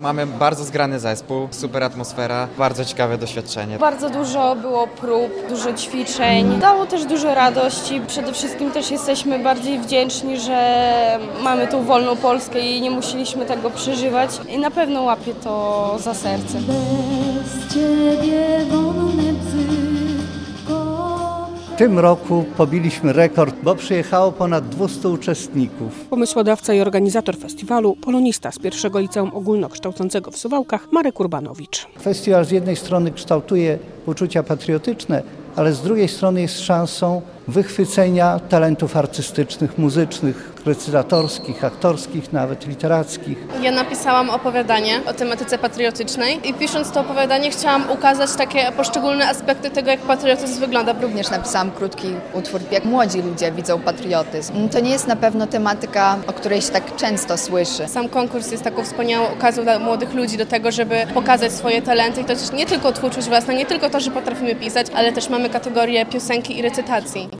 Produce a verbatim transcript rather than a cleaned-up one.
Mamy bardzo zgrany zespół, super atmosfera, bardzo ciekawe doświadczenie. Bardzo dużo było prób, dużo ćwiczeń. Dało też dużo radości. Przede wszystkim też jesteśmy bardziej wdzięczni, że mamy tą wolną Polskę i nie musieliśmy tego przeżywać. I na pewno łapie to za serce. Bez ciebie wolne bzy. W tym roku pobiliśmy rekord, bo przyjechało ponad dwieście uczestników. Pomysłodawca i organizator festiwalu, polonista z pierwszego liceum ogólnokształcącego w Suwałkach, Marek Urbanowicz. Festiwal z jednej strony kształtuje uczucia patriotyczne, ale z drugiej strony jest szansą wychwycenia talentów artystycznych, muzycznych, recytatorskich, aktorskich, nawet literackich. Ja napisałam opowiadanie o tematyce patriotycznej i pisząc to opowiadanie chciałam ukazać takie poszczególne aspekty tego, jak patriotyzm wygląda. Również napisałam krótki utwór, jak młodzi ludzie widzą patriotyzm. To nie jest na pewno tematyka, o której się tak często słyszy. Sam konkurs jest taką wspaniałą okazją dla młodych ludzi do tego, żeby pokazać swoje talenty. I to też nie tylko twórczość własna, nie tylko to, że potrafimy pisać, ale też mamy kategorię piosenki i recytacji.